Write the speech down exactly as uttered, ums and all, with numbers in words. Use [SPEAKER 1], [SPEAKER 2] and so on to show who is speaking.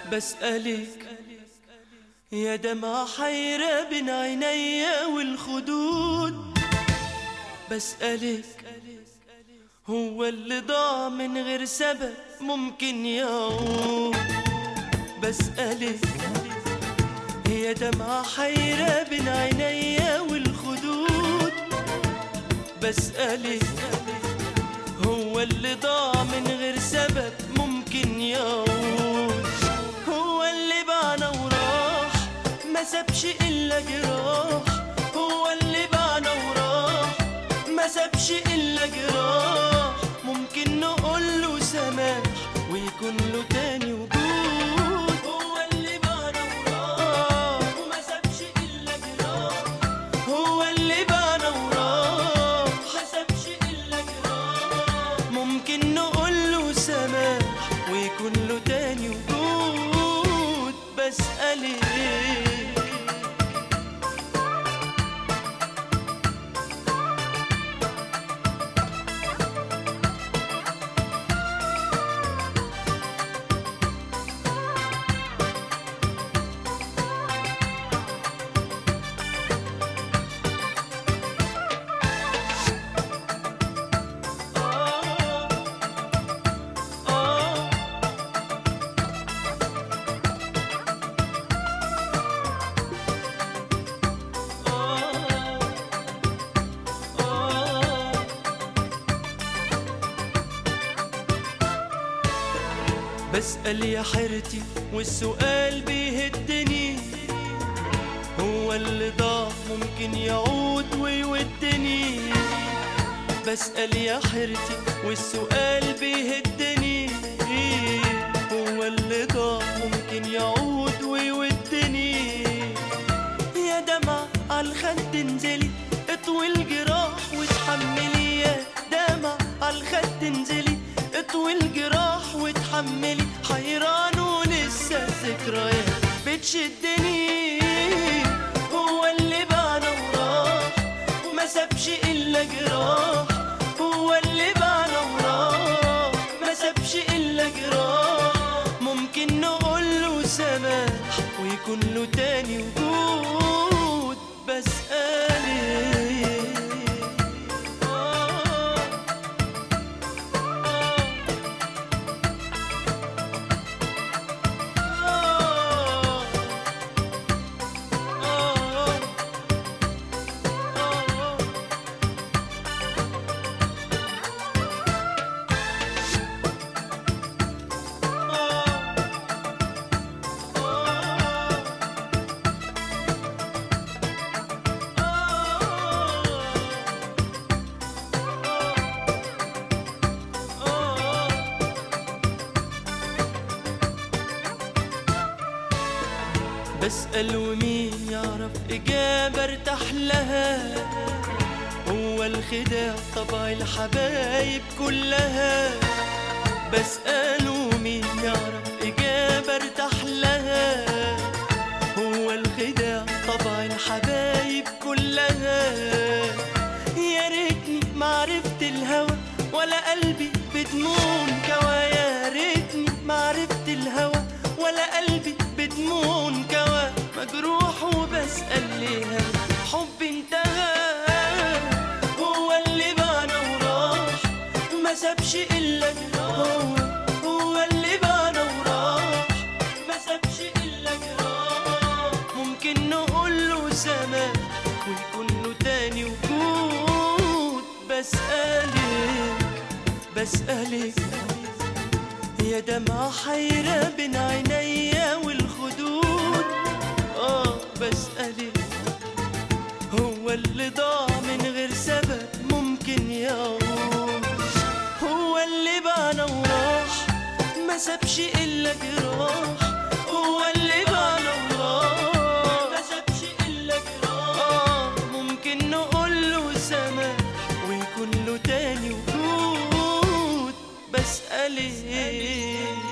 [SPEAKER 1] بسألك يا دمعة حيرة بين عينيا والخدود، بسألك هو اللي ضاع من غير سبب ممكن يعود. بسألك يا دمعة حيرة بين عينيا والخدود، بسألك هو اللي ضاع من غير سبب ممكن يعود. هو اللي باعنا وراح ما سابش إلا جراح، هو اللي باعنا وراح ما سابش إلا جراح. ممكن نقوله سماح ويكون له تاني وجود. هو اللي باعنا وراح وما سابش إلا جراح، هو اللي باعنا وراح ما سابش إلا جراح. ممكن نقوله سماح ويكون له تاني وجود. بسألك بسأل يا حيرتي والسؤال بيهدني، هو اللي ضاع ممكن يعود ويودني. بسأل يا حيرتي والسؤال بيهدني، هو اللي ضاع ممكن يعود ويودني. يا دمعة عالخد انزلي اطوي الجراح واتحملي، يا دمعة عالخد انزلي اطوي الجراح واتحملي. حيران ولسه الذكريات بتشدني، هو اللي باعنا وراح ما سابش إلا جراح، هو اللي باعنا وراح ما سابش إلا جراح. ممكن نقوله سماح ويكون له تاني وجود. بسألك بسأل ومين يعرف إجابة ارتاح لها، هو الخداع طبع الحبايب كلها. بسأل ومين يعرف إجابة ارتاح لها، هو الخداع طبع الحبايب كلها. يا ريتني معرفت الهوى ولا قلبي بدموع كوا، يا ريتني معرفت الهوى ولا قلبي بدموع كوا. مجروح وبسأل ليها حب انتهى، هو اللي باعنا وراح ما سابش إلا جراح، هو اللي باعنا وراح ما سابش إلا جراح. ممكن نقوله سماح ويكون له تاني وجود. بسألك بسألك يا دمعة حيرة بين عينيا والخدود. آه بسألك هو اللي ضاع من غير سبب ممكن يعود، هو اللي باعنا وراح ما سابش إلا جراح، هو اللي باعنا وراح ما سابش إلا جراح. آه ممكن نقوله سماح ويكون له تاني وجود. بسألك